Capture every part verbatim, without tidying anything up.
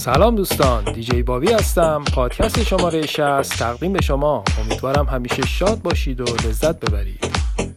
سلام دوستان، دیجی بابی هستم. پادکست شماره شصت تقدیم به شما. امیدوارم همیشه شاد باشید و لذت ببرید.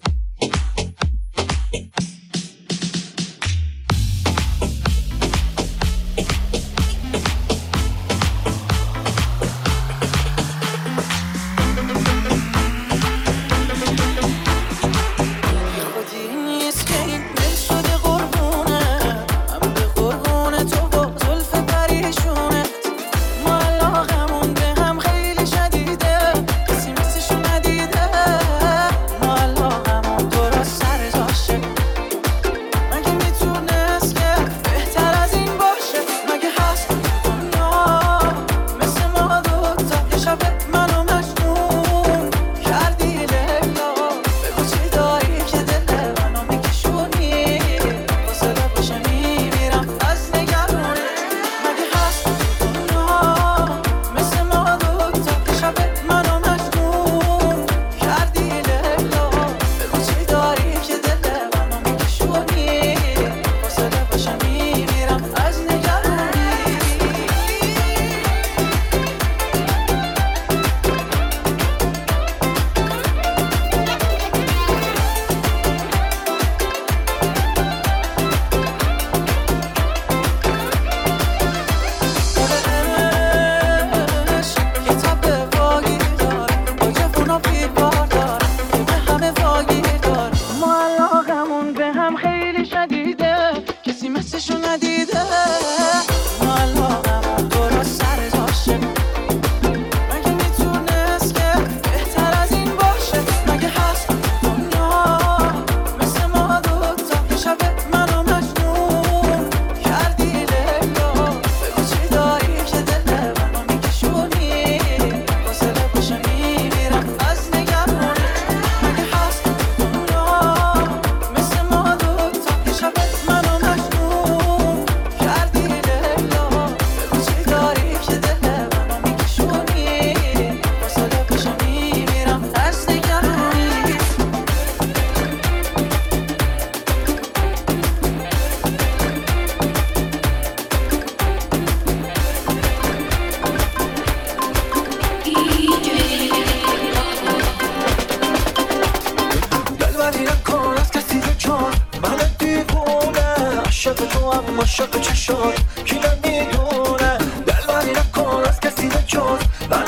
عاشق چشات کی نمیدونه دلبری نکن از کسی به جز من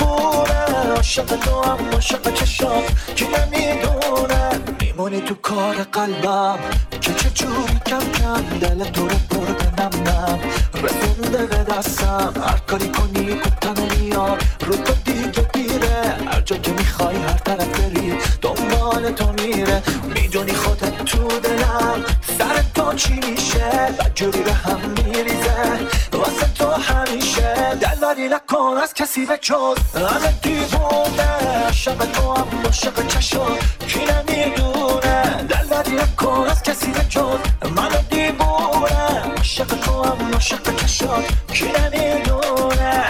دیوونه عاشق تو هم عاشق چشات کی نمیدونه میمونی تو کار قلبم که چجوری کم کم دل تو رو برده نم نم رسونده به دستم هر کاری کنی کتن میاد رو تو دیگه دیره هر جا که میخوای هر طرف بری دنبال تو میره میدونی خودت تو دلم سر تو چی میشه بدجوری به هم میریزه واسه تو همیشه دلبری نکن از کسی به جز همه دیوونه عاشق تو هم عاشق چشات کی نمیدونه دلبری نکن از کسی به جز منو دیوونه عاشق تو هم عاشق چشات کی نمیدونه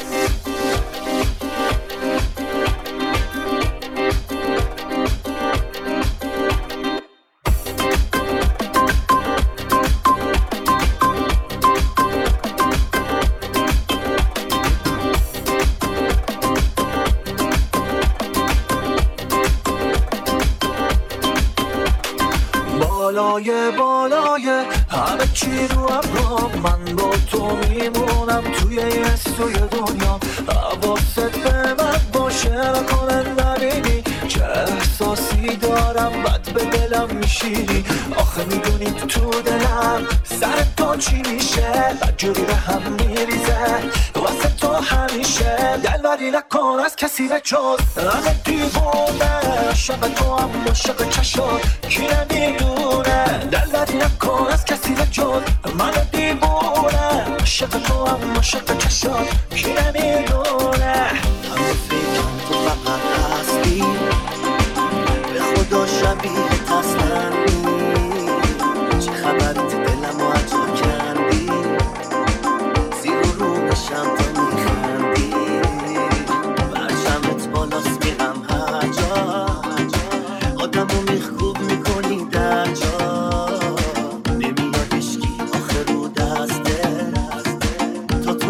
بالای بالای همه چی رو ابرام من با تو میمونم توی این سوی دنیا حواست به من باشه نکنه نبینی چه احساسی دارم بد به دلم میشینی آخه میدونی تو دلم سر تو چی میشه بدجوری به هم میریزه واسه تو همیشه دلبری نکن از کسی به جز همه دیوونه عاشق تو هم عاشق چشات کی نمیدونه دلبری نکن از کسی به جز منو دیوونه عاشق تو هم عاشق چشات کی نمیدونه همه فکرم تو فقط هستی به خدا شبیه تصنمی چه خبرت دلم و عجا کردی زیر و رو بشم تا میخندی برشمت بالاست میرم هر جا آدم و میخکوب میکنی در جا نمیاد اشکی آخر رو دسته تا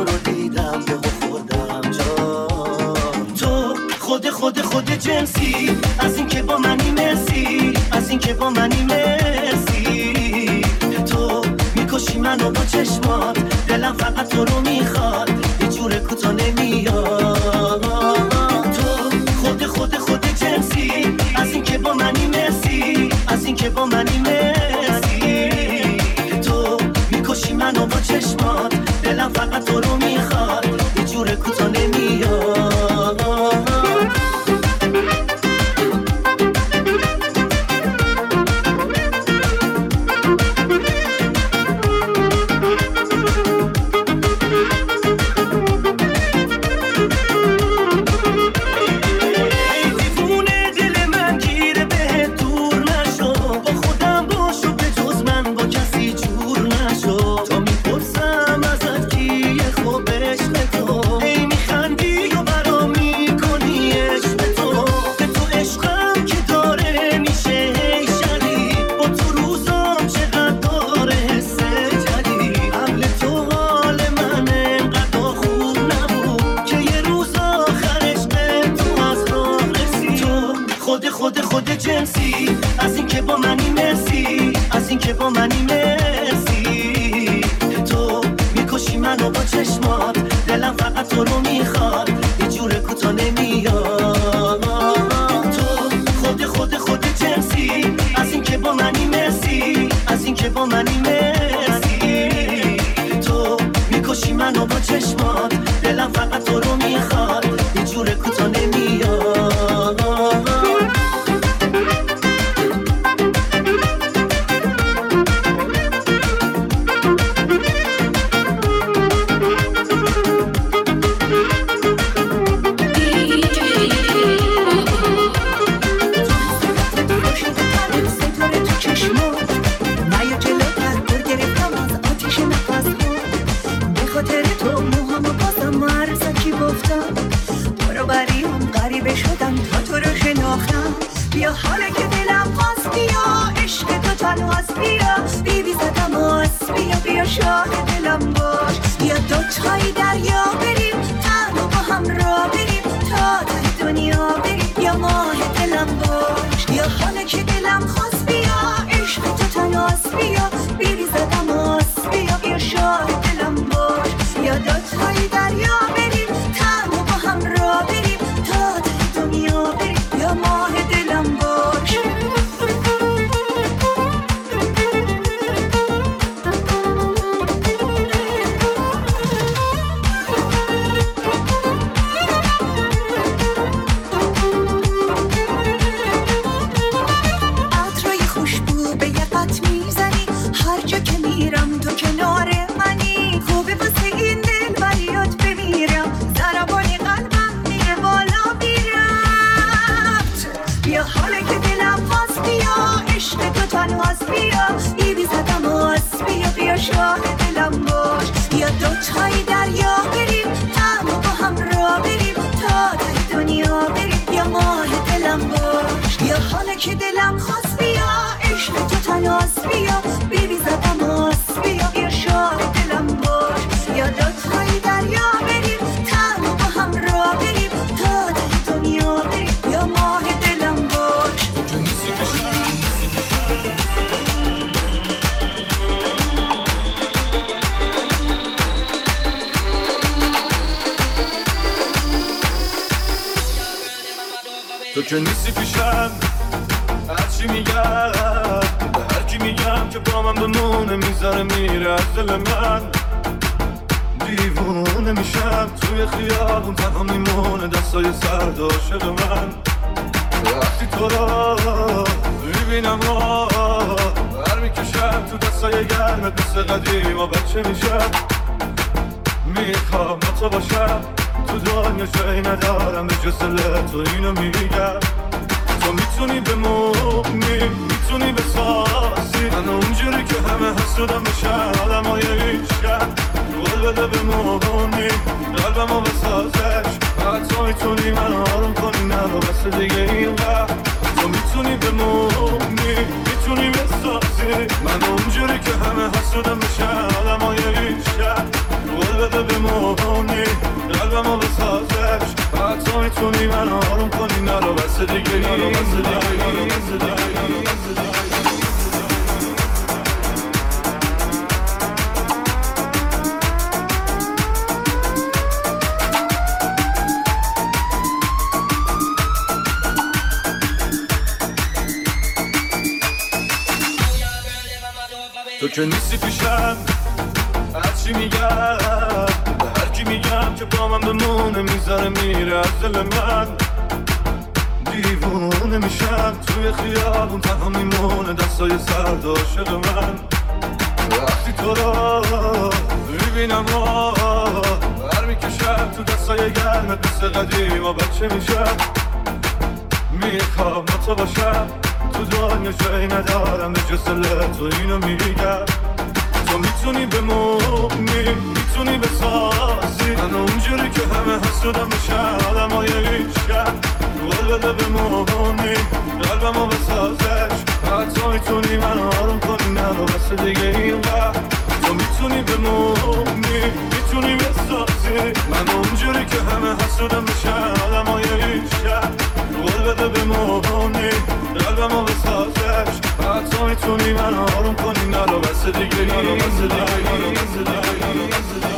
خود خود جنسی، از این که با منی مرسی، از این که با منی مرسی. تو میکشی منو با چشمات، دلم فقط تو رو میخواد، یه جور کوتا نمیاد. تو خود خود خود جنسی، از این که با منی مرسی، از این که با منی مرسی. تو میکشی منو با چشمات، دلم فقط تو رو میخواد، یه جور کوتا نمیاد. از این که با منی مرسی، از این که با منی مرسی. تو میکشی منو با چشمات، دلم فقط تو رو میخواد، یه جور کوتا نمیاد. تو خود خود خود جنسی، از این که با منی مرسی، از این که با منی مرسی. تو میکشی منو با چشمات، دلم فقط تو رو میخواد، یه جور کوتا نمیاد. بیا حالا که دلم خواست، بیا عشق تو تنهاست، بیا بیبی زدم آس، بیا بیا شاه دلم باش. بیا دوتایی دریا بریم، تنها با هم را بریم، تا ته دنیا بریم، بیا ماه دلم باش. بیا حالا که دلم خواست، بیا عشق تو تنهاست، بیا بیبی زدم آس، بیا بیا شاه دلم باش. بیا دوتایی دریا بریم، تنها با هم را بریم، تا ته دنیا بریم، بیا ماه دلم باش. عطرای خوشبو به یقت میزنی، هر جا که میرم تو کنار منی. خوبه واسه این دل بریات بمیرم، ضربانی قلبم میره بالا میرفت. بیا حالا که دلم خواست، بیا عشق تو تنهاست، بیا بیبی زدم آس، بیا بیا شاه دلم باش. بیا دوتایی دریا بریم، تنها با هم را بریم، تا ته دنیا بریم، بیا ماه دلم باش. بیا حالا که دلم خواست، بیا عشق تو تنهاست، بیا بیبی زدم آس، بیا بیا شاه دلم باش. بیا دوتایی دریا بریم، تنها با هم را بریم، تا ته دنیا بریم، بیا ماه دلم باش. تو که نیستی پیشم، هرچی میگم به هر کی میگم که با من بمونه، میذاره میره از دل من. دیوونه میشم توی خیابون، تنها میمونه دستای سرد عاشق من. وقتی تو را میبینم بر میکشم تو دستای گرمت، مثل قدیم و بچه میشم. میخوام با تو باشم، تو دنیا جایی ندارم به جز دل تو، اینو میگم. تو میتونی بمونی، میتونی بسازی من اونجوری که همه حسودم بشن آدم های ایشن. قول بده بمونی، قلبمو بسازش، فقط تو میتونی من آروم کنی، نرو بس دیگه اینقدر. تو میتونی بمونی، میتونی بسازی من اونجوری که همه حسودم بشن آدم های ایشن. قول بده بمونی، قلبمو بسازش، فقط تو میتونی من آروم کنی، دیگه نرو بس دیگه تو که نیستی پیشم هرچی میگم به هر کی میگم که با من بمونه میذاره میره از دل من دیوونه میشم توی خیابون تنها میمونه دستای سرد عاشق من وقتی تو را میبینم بر میکشم تو دستای گرمت مثل قدیم و بچه میشم میخوام با تو باشم تو دنیا جایی ندارم به جز دل تو اینو میگم تو میتونی بمونی میتونی بسازی من اونجوری که همه حسودم بشن آدم های ریشکن قول بده بمونی قلبمو بسازش حتی میتونی من آروم کنی نرو بس دیگه این وقت تو میتونی بمونی میتونی بسازی من اونجوری که همه حسودم بشن آدم های ریشکن قول بده بمونی قلبمو بسازش حتی میتونی من آروم کنی نرو بس دیگه نرو بس دیگه نرو بس دیگه نرو بس دیگه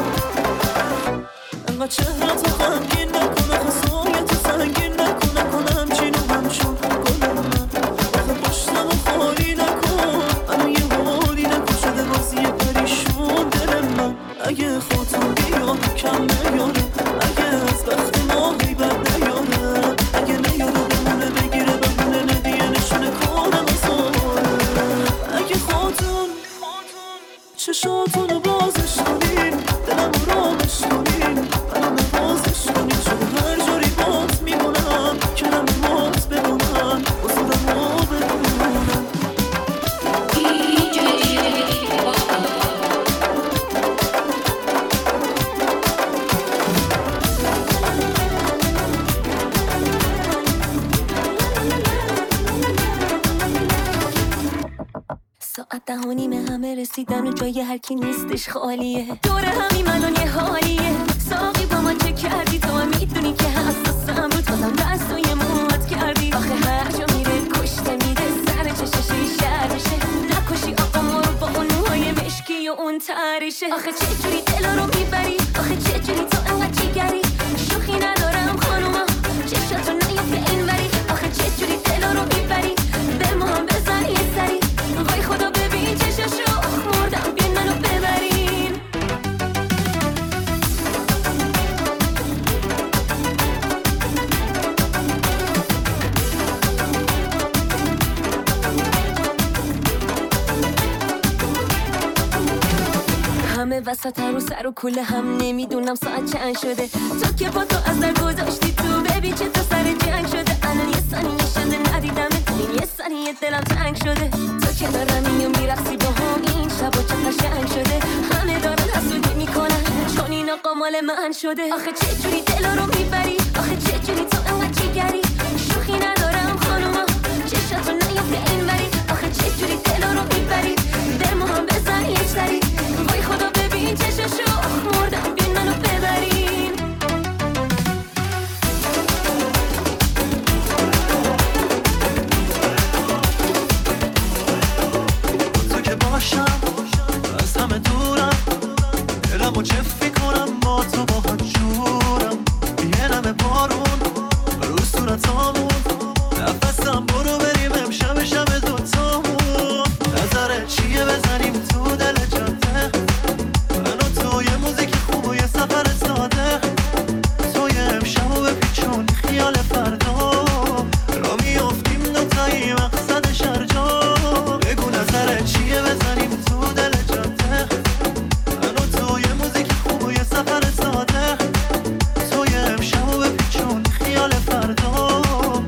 چهره‌تو غمگین نکنه خسایتو سنگین نکنه کنه ده و نیمه همه رسیدن و جای هر کی نیستش خالیه. دور همین الان یه حالیه. ساقی با من چه کردی؟ تو هم میدونی که حساسم رو تازم دست و یه موت کردی. آخه هر جا میره کشته میده سر چشش شهر میشه. نکشی آقا ما رو با اون موهای مشکی و اون تریشه. آخه چه جوری دلا رو میبری؟ آخه چه جوری تو انقدر جیگری؟ شوخی ندارم خانوما چشاتو نیفته این وری. آخه چه جوری دلا رو میبری؟ به ما هم بزن یه سری. وای خدا ببین چشاشو مردم بیان منو ببرین. همه وسط رو سر و کوله هم نمیدونم ساعت چند شده. تو که با تو از در گذاشتی تو ببین چه تو سر جنگ شده. الان یه ثانیه شده ندیدم این یه ثانیه دلم تنگ شده. تو کنارمی و میرقصی با هم این شب و چه قشنگ شده. همه دارن حسودی میکنن چون این آقا مال من شده. آخه چه جوری دلا رو میبری؟ آخه چه جوری تو انقدر جیگری؟ شوخی ندارم خانوما چشاتو نیفته این وری. آخه چه جوری دلا رو میبری؟ به ما هم بزن یه سری. وای خدا ببین چشاشو مردم بیان منو ببرین. تو که باشم از همه دورم دلم و جفی کنم با تو با هم جورم. یه نمه بارون رو صورتامون نفسم برو بریم امشب شب دوتامون. نظرت چیه بزنیم تو دل جاده من و تو یه موزیک خوب و یه سفر ساده. تو یه امشب و بپیچون خیال فردا را میافتیم دوتایی مقصد شرجا. بگو نظرت چیه بزنیم تو دل جاده من و تو یه موزیک خوب و یه سفر ساده. تو یه امشب و بپیچون خیال فردا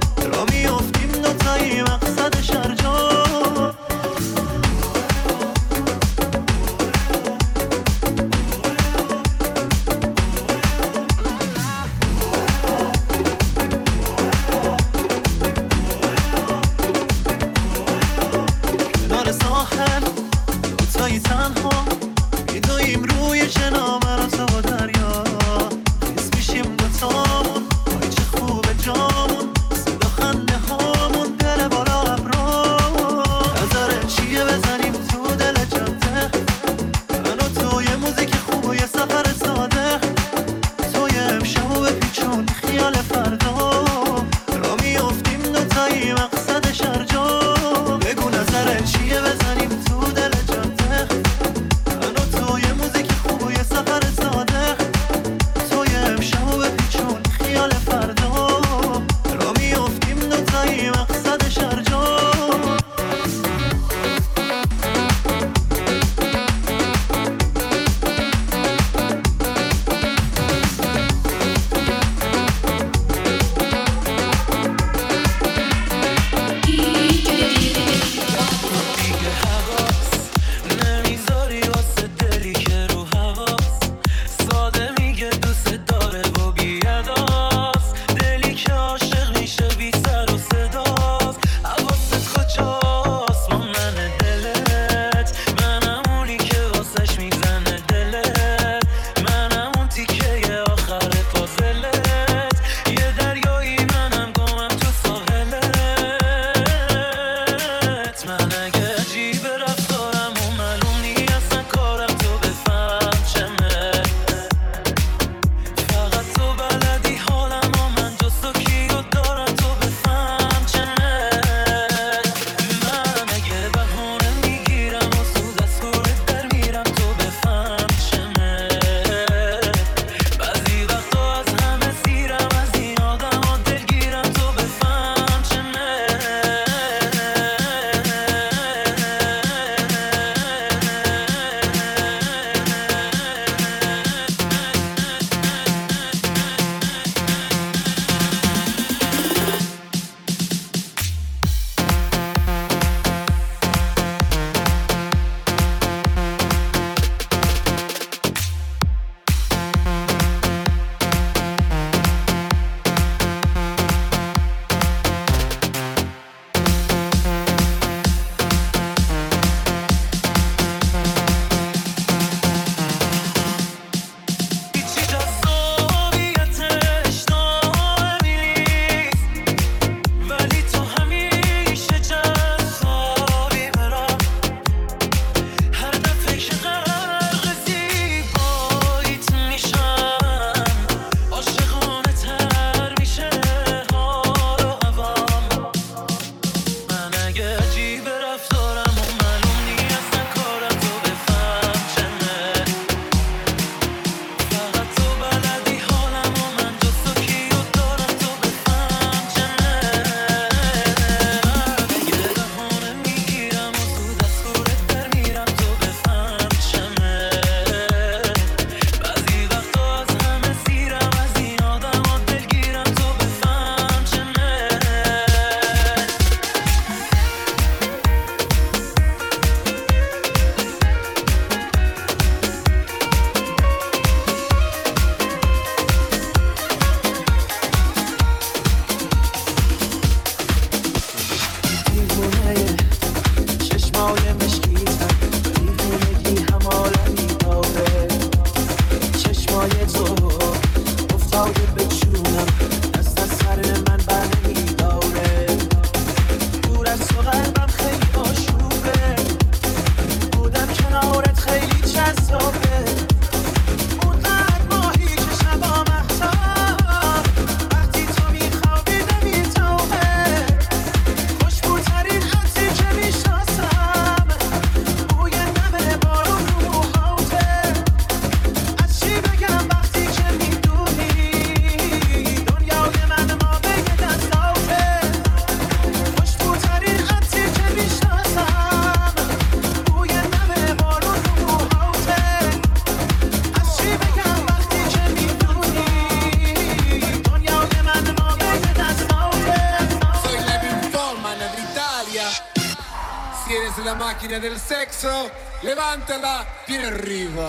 tienes la máquina del sexo, levántala, viene arriba.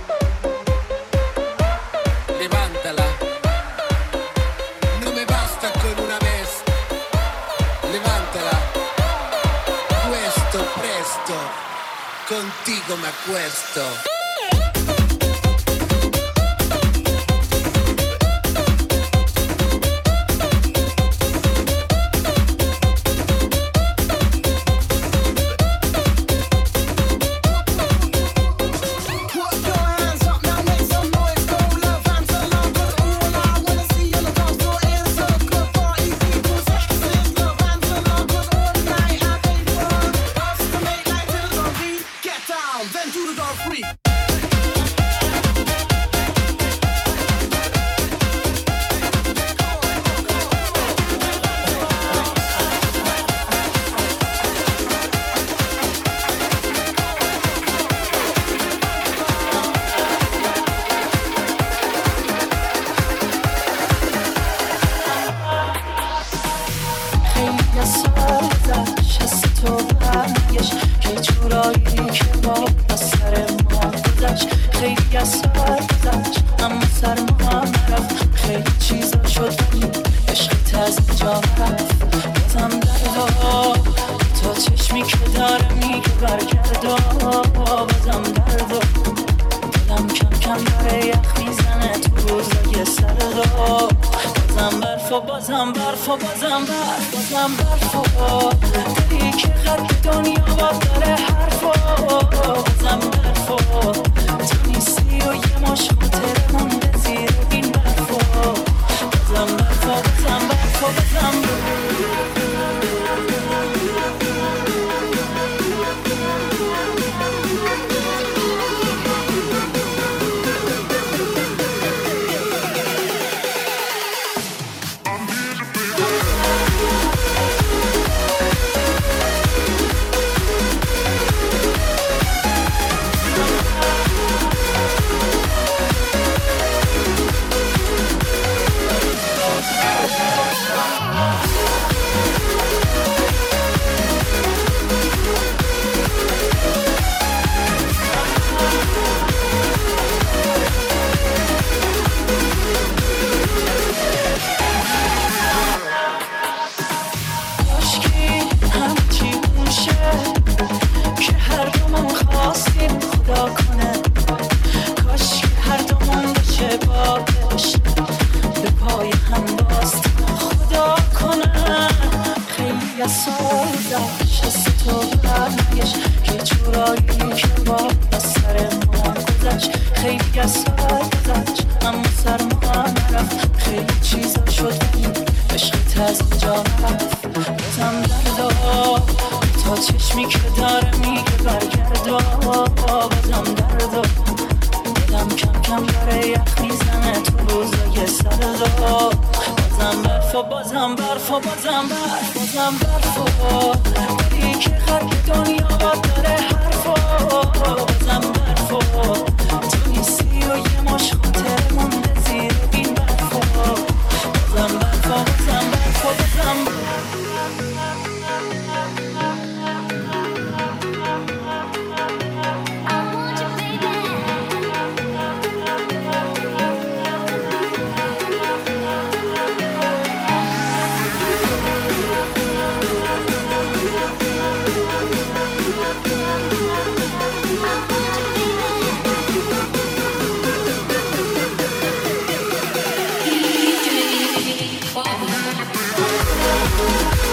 Levántala. No me basta con una vez. Levántala. Puesto, presto. Contigo me acuesto. Bye.